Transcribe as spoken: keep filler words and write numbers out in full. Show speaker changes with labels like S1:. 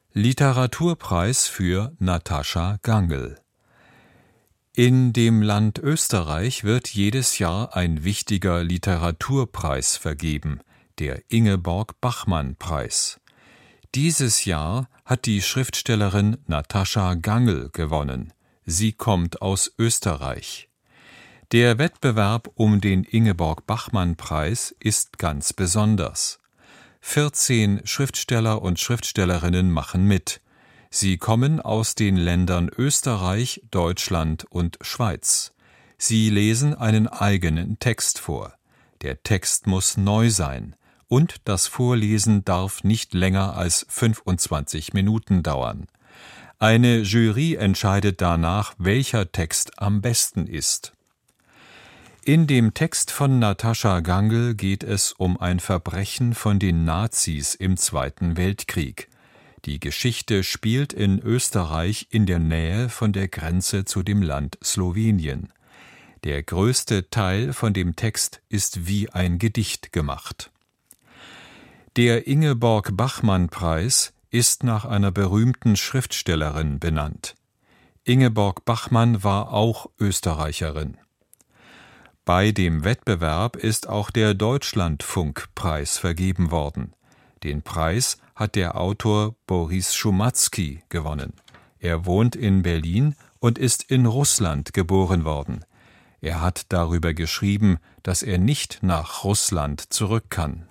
S1: Literaturpreis für Natascha Gangl. In dem Land Österreich wird jedes Jahr ein wichtiger Literaturpreis vergeben, der Ingeborg-Bachmann-Preis. Dieses Jahr hat die Schriftstellerin Natascha Gangl gewonnen. Sie kommt aus Österreich. Der Wettbewerb um den Ingeborg-Bachmann-Preis ist ganz besonders. vierzehn Schriftsteller und Schriftstellerinnen machen mit. Sie kommen aus den Ländern Österreich, Deutschland und Schweiz. Sie lesen einen eigenen Text vor. Der Text muss neu sein und das Vorlesen darf nicht länger als fünfundzwanzig Minuten dauern. Eine Jury entscheidet danach, welcher Text am besten ist. In dem Text von Natascha Gangl geht es um ein Verbrechen von den Nazis im Zweiten Weltkrieg. Die Geschichte spielt in Österreich in der Nähe von der Grenze zu dem Land Slowenien. Der größte Teil von dem Text ist wie ein Gedicht gemacht. Der Ingeborg-Bachmann-Preis ist nach einer berühmten Schriftstellerin benannt. Ingeborg Bachmann war auch Österreicherin. Bei dem Wettbewerb ist auch der Deutschlandfunk-Preis vergeben worden. Den Preis hat der Autor Boris Schumatzki gewonnen. Er wohnt in Berlin und ist in Russland geboren worden. Er hat darüber geschrieben, dass er nicht nach Russland zurück kann.